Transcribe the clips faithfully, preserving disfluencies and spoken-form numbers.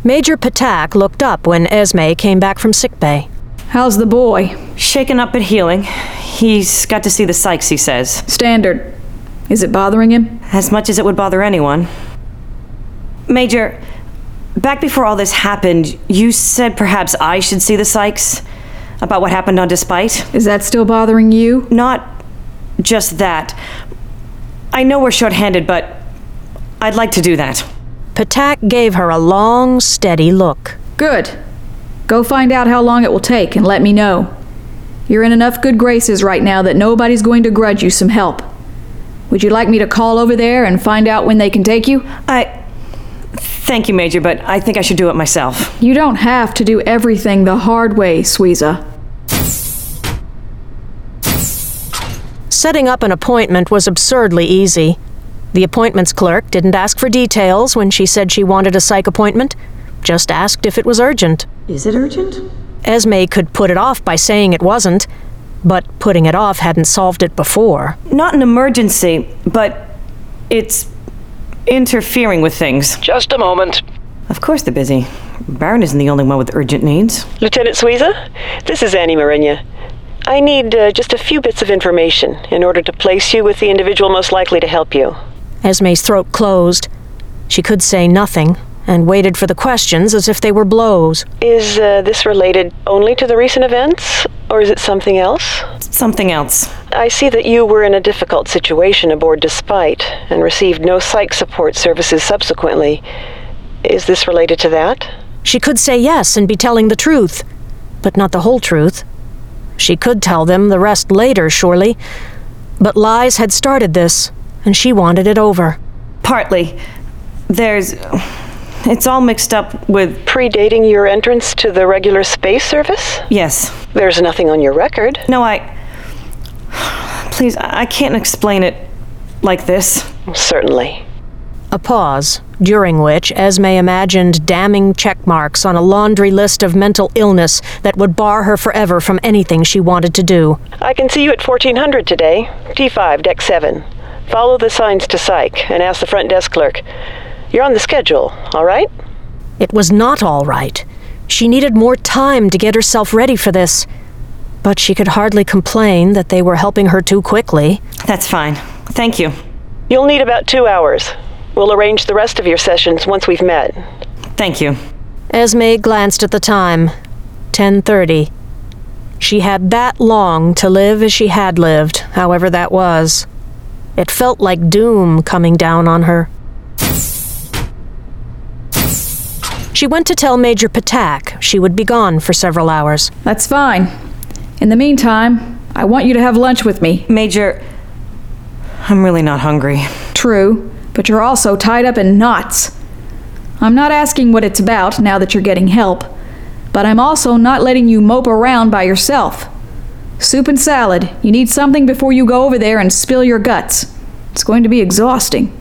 Major Patak looked up when Esme came back from sickbay. How's the boy? Shaken up but healing. He's got to see the psychs, he says. Standard. Is it bothering him? As much as it would bother anyone. Major, back before all this happened, you said perhaps I should see the psychs? About what happened on Despite? Is that still bothering you? Not just that. I know we're short-handed, but I'd like to do that. Patak gave her a long, steady look. Good. Go find out how long it will take and let me know. You're in enough good graces right now that nobody's going to grudge you some help. Would you like me to call over there and find out when they can take you? I... Thank you, Major, but I think I should do it myself. You don't have to do everything the hard way, Suiza. Setting up an appointment was absurdly easy. The appointments clerk didn't ask for details when she said she wanted a psych appointment, just asked if it was urgent. Is it urgent? Esme could put it off by saying it wasn't, but putting it off hadn't solved it before. Not an emergency, but it's interfering with things. Just a moment. Of course they're busy. Baron isn't the only one with urgent needs. Lieutenant Suiza, this is Annie Marinia. I need uh, just a few bits of information in order to place you with the individual most likely to help you. Esme's throat closed. She could say nothing, and waited for the questions as if they were blows. Is uh, this related only to the recent events, or is it something else? Something else. I see that you were in a difficult situation aboard Despite, and received no psych support services subsequently. Is this related to that? She could say yes and be telling the truth, but not the whole truth. She could tell them the rest later, surely. But lies had started this, and she wanted it over. Partly. There's... It's all mixed up with... Predating your entrance to the regular space service? Yes. There's nothing on your record. No, I... Please, I can't explain it like this. Certainly. A pause, during which Esme imagined damning check marks on a laundry list of mental illness that would bar her forever from anything she wanted to do. I can see you at fourteen hundred today. T five, Deck seven. Follow the signs to Psych and ask the front desk clerk. You're on the schedule, all right? It was not all right. She needed more time to get herself ready for this. But she could hardly complain that they were helping her too quickly. That's fine. Thank you. You'll need about two hours. We'll arrange the rest of your sessions once we've met. Thank you. Esme glanced at the time. ten thirty. She had that long to live as she had lived, however that was. It felt like doom coming down on her. She went to tell Major Patak she would be gone for several hours. That's fine. In the meantime, I want you to have lunch with me. Major, I'm really not hungry. True, but you're also tied up in knots. I'm not asking what it's about now that you're getting help, but I'm also not letting you mope around by yourself. Soup and salad. You need something before you go over there and spill your guts. It's going to be exhausting.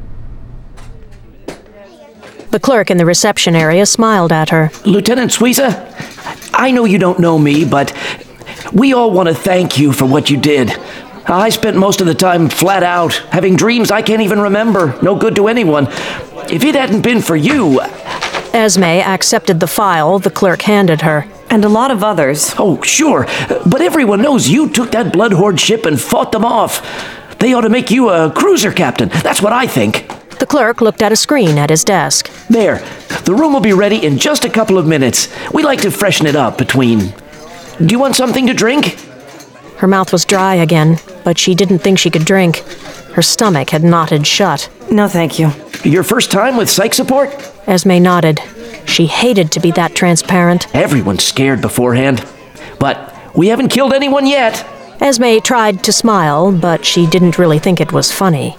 The clerk in the reception area smiled at her. Lieutenant Suiza, I know you don't know me, but we all want to thank you for what you did. I spent most of the time flat out, having dreams I can't even remember, no good to anyone. If it hadn't been for you... Esme accepted the file the clerk handed her. And a lot of others. Oh, sure, but everyone knows you took that Blood Horde ship and fought them off. They ought to make you a cruiser captain, that's what I think. The clerk looked at a screen at his desk. There, the room will be ready in just a couple of minutes. We like to freshen it up between... Do you want something to drink? Her mouth was dry again, but she didn't think she could drink. Her stomach had knotted shut. No, thank you. Your first time with psych support? Esme nodded. She hated to be that transparent. Everyone's scared beforehand. But we haven't killed anyone yet. Esme tried to smile, but she didn't really think it was funny.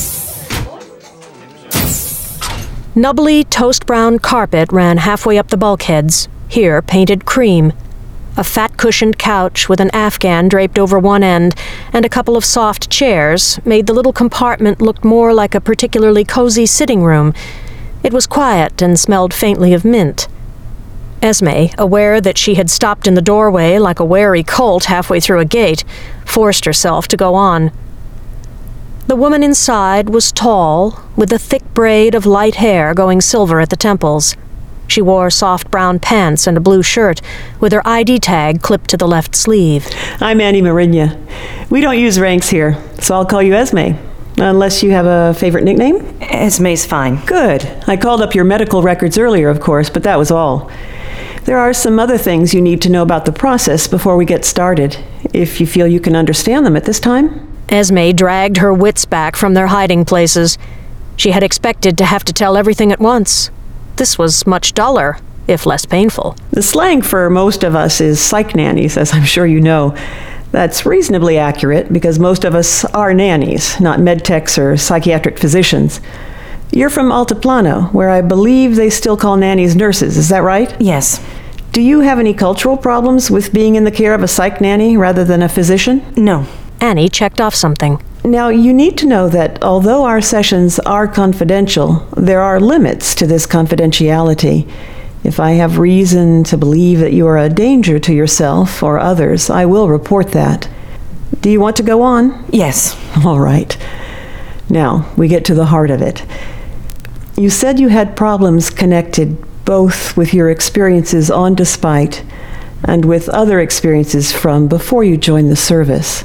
Nubbly toast-brown carpet ran halfway up the bulkheads, here painted cream. A fat-cushioned couch with an afghan draped over one end and a couple of soft chairs made the little compartment look more like a particularly cozy sitting room. It was quiet and smelled faintly of mint. Esme, aware that she had stopped in the doorway like a wary colt halfway through a gate, forced herself to go on. The woman inside was tall, with a thick braid of light hair going silver at the temples. She wore soft brown pants and a blue shirt, with her I D tag clipped to the left sleeve. I'm Annie Marinia. We don't use ranks here, so I'll call you Esme. Unless you have a favorite nickname? Esme's fine. Good. I called up your medical records earlier, of course, but that was all. There are some other things you need to know about the process before we get started, if you feel you can understand them at this time. Esme dragged her wits back from their hiding places. She had expected to have to tell everything at once. This was much duller, if less painful. The slang for most of us is psych nannies, as I'm sure you know. That's reasonably accurate because most of us are nannies, not medtechs or psychiatric physicians. You're from Altiplano, where I believe they still call nannies nurses, is that right? Yes. Do you have any cultural problems with being in the care of a psych nanny rather than a physician? No. Annie checked off something. Now, you need to know that although our sessions are confidential, there are limits to this confidentiality. If I have reason to believe that you are a danger to yourself or others, I will report that. Do you want to go on? Yes. All right. Now, we get to the heart of it. You said you had problems connected both with your experiences on Despite and with other experiences from before you joined the service.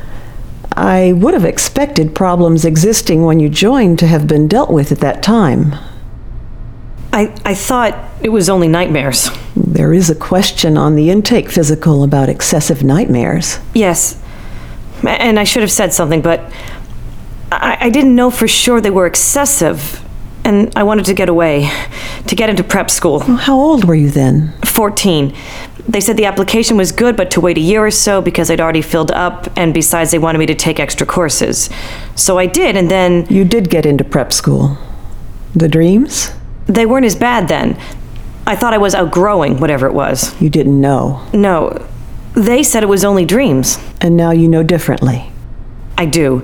I would have expected problems existing when you joined to have been dealt with at that time. I, I thought it was only nightmares. There is a question on the intake physical about excessive nightmares. Yes. And I should have said something, but I, I didn't know for sure they were excessive. And I wanted to get away, to get into prep school. How old were you then? fourteen. They said the application was good, but to wait a year or so because I'd already filled up, and besides they wanted me to take extra courses. So I did, and then... You did get into prep school. The dreams? They weren't as bad then. I thought I was outgrowing whatever it was. You didn't know. No. They said it was only dreams. And now you know differently. I do.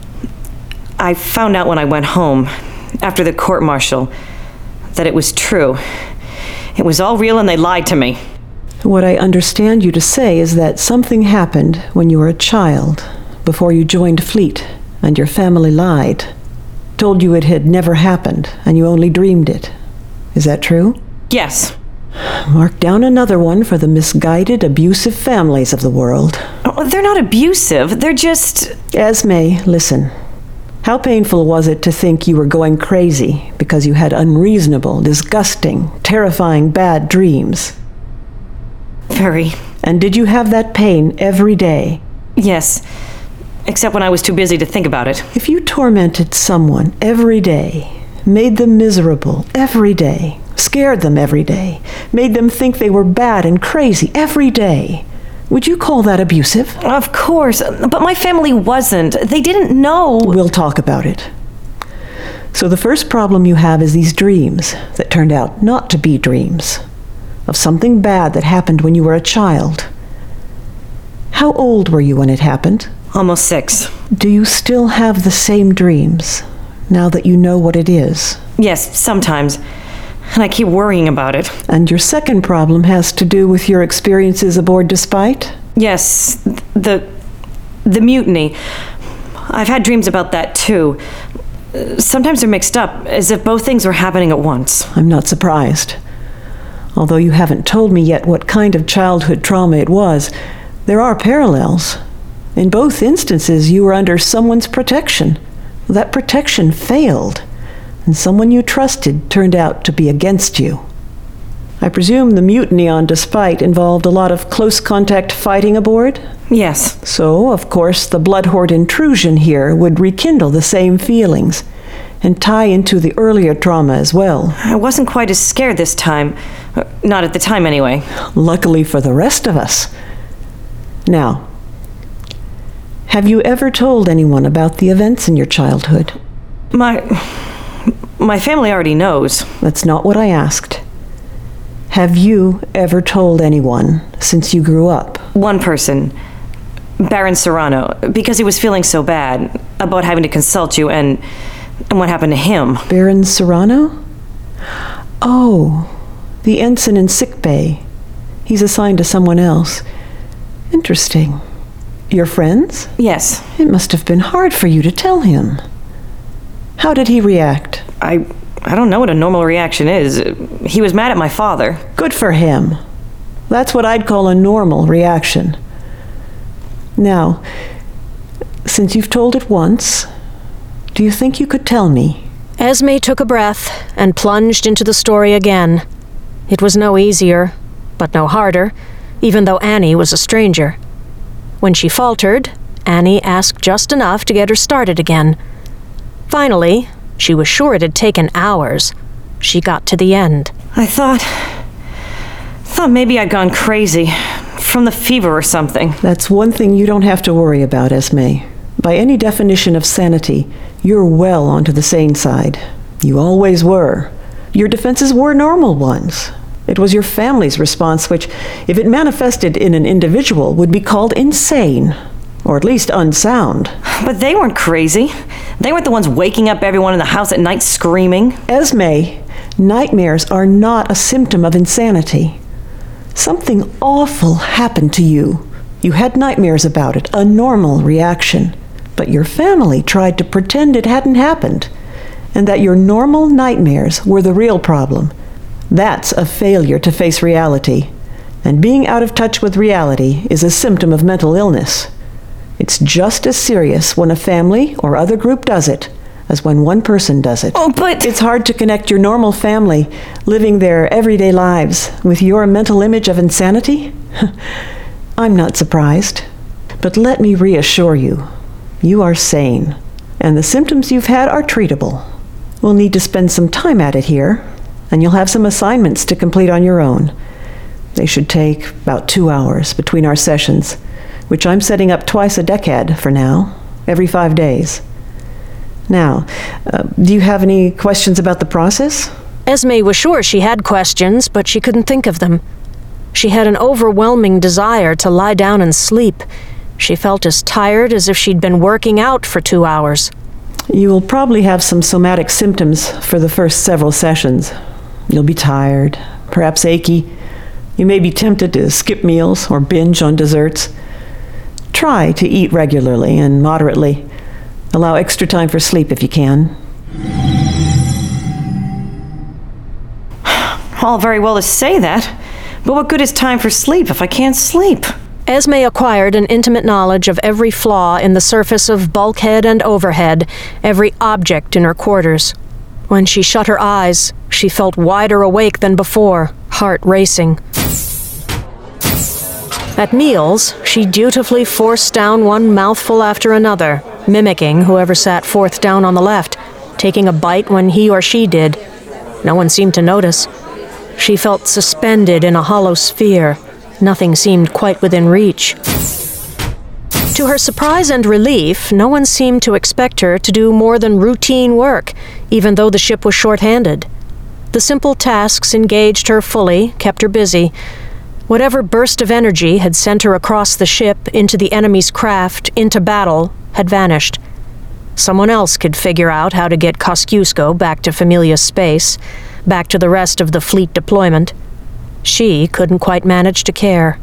I found out when I went home, after the court-martial, that it was true. It was all real and they lied to me. What I understand you to say is that something happened when you were a child, before you joined Fleet, and your family lied. Told you it had never happened, and you only dreamed it. Is that true? Yes. Mark down another one for the misguided, abusive families of the world. Oh, they're not abusive. They're just... Esme, listen. How painful was it to think you were going crazy because you had unreasonable, disgusting, terrifying, bad dreams? Very. And did you have that pain every day? Yes. Except when I was too busy to think about it. If you tormented someone every day, made them miserable every day, scared them every day, made them think they were bad and crazy every day, would you call that abusive? Of course, but my family wasn't. They didn't know. We'll talk about it. So the first problem you have is these dreams that turned out not to be dreams, of something bad that happened when you were a child. How old were you when it happened? Almost six. Do you still have the same dreams, now that you know what it is? Yes, sometimes. And I keep worrying about it. And your second problem has to do with your experiences aboard Despite? Yes, the... the mutiny. I've had dreams about that, too. Sometimes they're mixed up, as if both things were happening at once. I'm not surprised. Although you haven't told me yet what kind of childhood trauma it was, there are parallels. In both instances, you were under someone's protection. That protection failed, and someone you trusted turned out to be against you. I presume the mutiny on Despite involved a lot of close contact fighting aboard? Yes. So, of course, the Bloodhorde intrusion here would rekindle the same feelings, and tie into the earlier trauma as well. I wasn't quite as scared this time. Not at the time, anyway. Luckily for the rest of us. Now, have you ever told anyone about the events in your childhood? My... my family already knows. That's not what I asked. Have you ever told anyone since you grew up? One person. Baron Serrano. Because he was feeling so bad about having to consult you and... and what happened to him. Baron Serrano? Oh, the ensign in sickbay. He's assigned to someone else. Interesting. Your friends? Yes. It must have been hard for you to tell him. How did he react? I I don't know what a normal reaction is. He was mad at my father. Good for him. That's what I'd call a normal reaction. Now, since you've told it once, do you think you could tell me? Esme took a breath and plunged into the story again. It was no easier, but no harder, even though Annie was a stranger. When she faltered, Annie asked just enough to get her started again. Finally, she was sure it had taken hours. She got to the end. I thought... thought maybe I'd gone crazy. From the fever or something. That's one thing you don't have to worry about, Esme. By any definition of sanity, you're well onto the sane side. You always were. Your defenses were normal ones. It was your family's response which, if it manifested in an individual, would be called insane. Or at least unsound. But they weren't crazy. They weren't the ones waking up everyone in the house at night screaming. Esme, nightmares are not a symptom of insanity. Something awful happened to you. You had nightmares about it, a normal reaction. But your family tried to pretend it hadn't happened, and that your normal nightmares were the real problem. That's a failure to face reality. And being out of touch with reality is a symptom of mental illness. It's just as serious when a family or other group does it as when one person does it. Oh, but... It's hard to connect your normal family, living their everyday lives, with your mental image of insanity? I'm not surprised. But let me reassure you, you are sane, and the symptoms you've had are treatable. We'll need to spend some time at it here, and you'll have some assignments to complete on your own. They should take about two hours between our sessions, which I'm setting up twice a decade for now, every five days. Now, uh, do you have any questions about the process? Esme was sure she had questions, but she couldn't think of them. She had an overwhelming desire to lie down and sleep. She felt as tired as if she'd been working out for two hours. You will probably have some somatic symptoms for the first several sessions. You'll be tired, perhaps achy. You may be tempted to skip meals or binge on desserts. Try to eat regularly and moderately. Allow extra time for sleep if you can. All very well to say that, but what good is time for sleep if I can't sleep? Esme acquired an intimate knowledge of every flaw in the surface of bulkhead and overhead, every object in her quarters. When she shut her eyes, she felt wider awake than before, heart racing. At meals, she dutifully forced down one mouthful after another, mimicking whoever sat fourth down on the left, taking a bite when he or she did. No one seemed to notice. She felt suspended in a hollow sphere. Nothing seemed quite within reach. To her surprise and relief, no one seemed to expect her to do more than routine work, even though the ship was short-handed. The simple tasks engaged her fully, kept her busy. Whatever burst of energy had sent her across the ship, into the enemy's craft, into battle, had vanished. Someone else could figure out how to get Kosciuszko back to familiar space, back to the rest of the fleet deployment. She couldn't quite manage to care.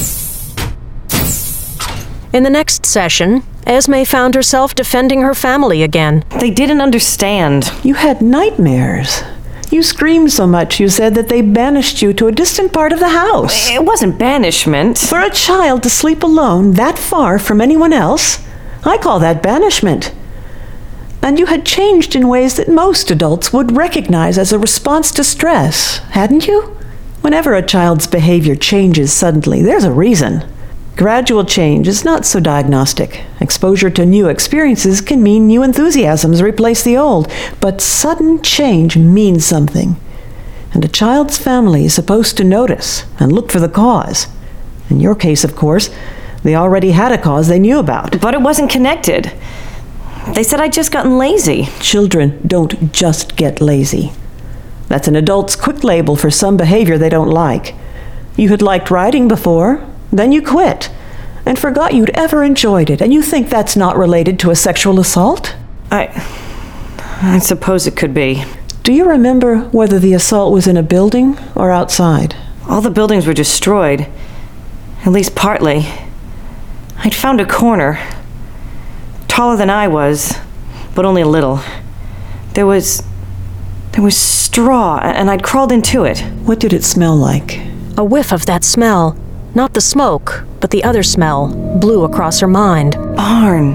In the next session, Esme found herself defending her family again. They didn't understand. You had nightmares. You screamed so much you said that they banished you to a distant part of the house. It wasn't banishment. For a child to sleep alone that far from anyone else, I call that banishment. And you had changed in ways that most adults would recognize as a response to stress, hadn't you? Whenever a child's behavior changes suddenly, there's a reason. Gradual change is not so diagnostic. Exposure to new experiences can mean new enthusiasms replace the old, but sudden change means something. And a child's family is supposed to notice and look for the cause. In your case, of course, they already had a cause they knew about. But it wasn't connected. They said I'd just gotten lazy. Children don't just get lazy. That's an adult's quick label for some behavior they don't like. You had liked riding before, then you quit, and forgot you'd ever enjoyed it, and you think that's not related to a sexual assault? I... I suppose it could be. Do you remember whether the assault was in a building or outside? All the buildings were destroyed. At least partly. I'd found a corner. Taller than I was, but only a little. There was... There was straw, and I'd crawled into it. What did it smell like? A whiff of that smell, not the smoke, but the other smell, blew across her mind. Barn.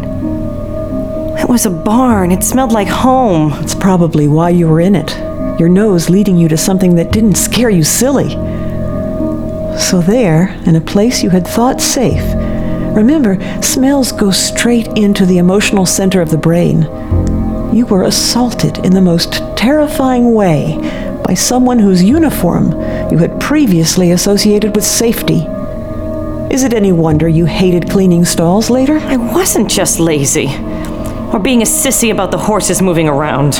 It was a barn. It smelled like home. It's probably why you were in it. Your nose leading you to something that didn't scare you silly. So there, in a place you had thought safe. Remember, smells go straight into the emotional center of the brain. You were assaulted in the most terrifying way by someone whose uniform you had previously associated with safety. Is it any wonder you hated cleaning stalls later? I wasn't just lazy. Or being a sissy about the horses moving around.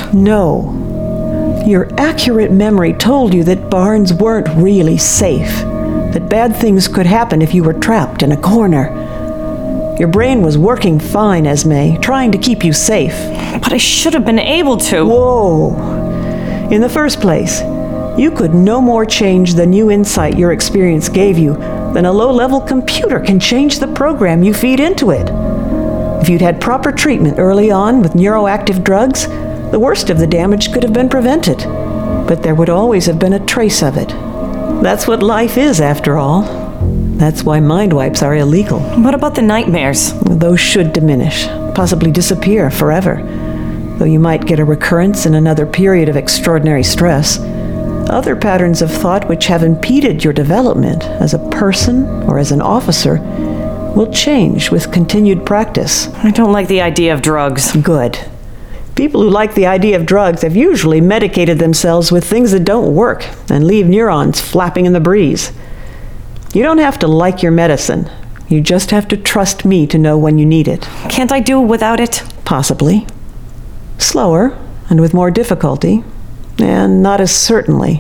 No. Your accurate memory told you that barns weren't really safe, that bad things could happen if you were trapped in a corner. Your brain was working fine, Esme, trying to keep you safe. But I should have been able to. Whoa. In the first place, you could no more change the new insight your experience gave you than a low-level computer can change the program you feed into it. If you'd had proper treatment early on with neuroactive drugs, the worst of the damage could have been prevented. But there would always have been a trace of it. That's what life is, after all. That's why mind wipes are illegal. What about the nightmares? Those should diminish, possibly disappear forever, though you might get a recurrence in another period of extraordinary stress. Other patterns of thought which have impeded your development as a person or as an officer will change with continued practice. I don't like the idea of drugs. Good. People who like the idea of drugs have usually medicated themselves with things that don't work and leave neurons flapping in the breeze. You don't have to like your medicine. You just have to trust me to know when you need it. Can't I do without it? Possibly. Slower and with more difficulty, and not as certainly.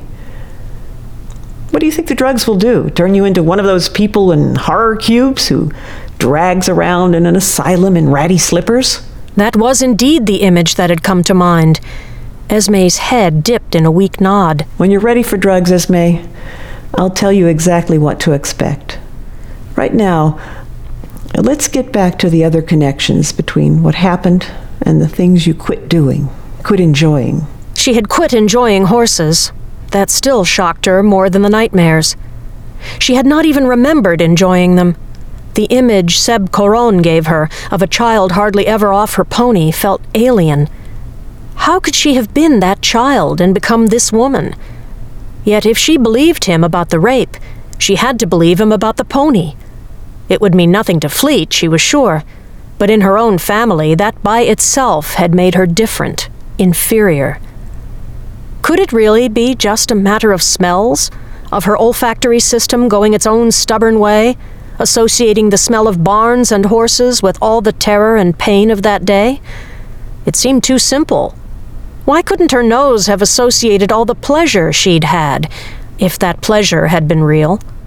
What do you think the drugs will do? Turn you into one of those people in horror cubes who drags around in an asylum in ratty slippers? That was indeed the image that had come to mind. Esme's head dipped in a weak nod. When you're ready for drugs, Esme, I'll tell you exactly what to expect. Right now, let's get back to the other connections between what happened and the things you quit doing, quit enjoying. She had quit enjoying horses. That still shocked her more than the nightmares. She had not even remembered enjoying them. The image Seb Coron gave her of a child hardly ever off her pony felt alien. How could she have been that child and become this woman? Yet if she believed him about the rape, she had to believe him about the pony. It would mean nothing to Fleet, she was sure, but in her own family, that by itself had made her different, inferior. Could it really be just a matter of smells? Of her olfactory system going its own stubborn way, associating the smell of barns and horses with all the terror and pain of that day? It seemed too simple. Why couldn't her nose have associated all the pleasure she'd had, if that pleasure had been real?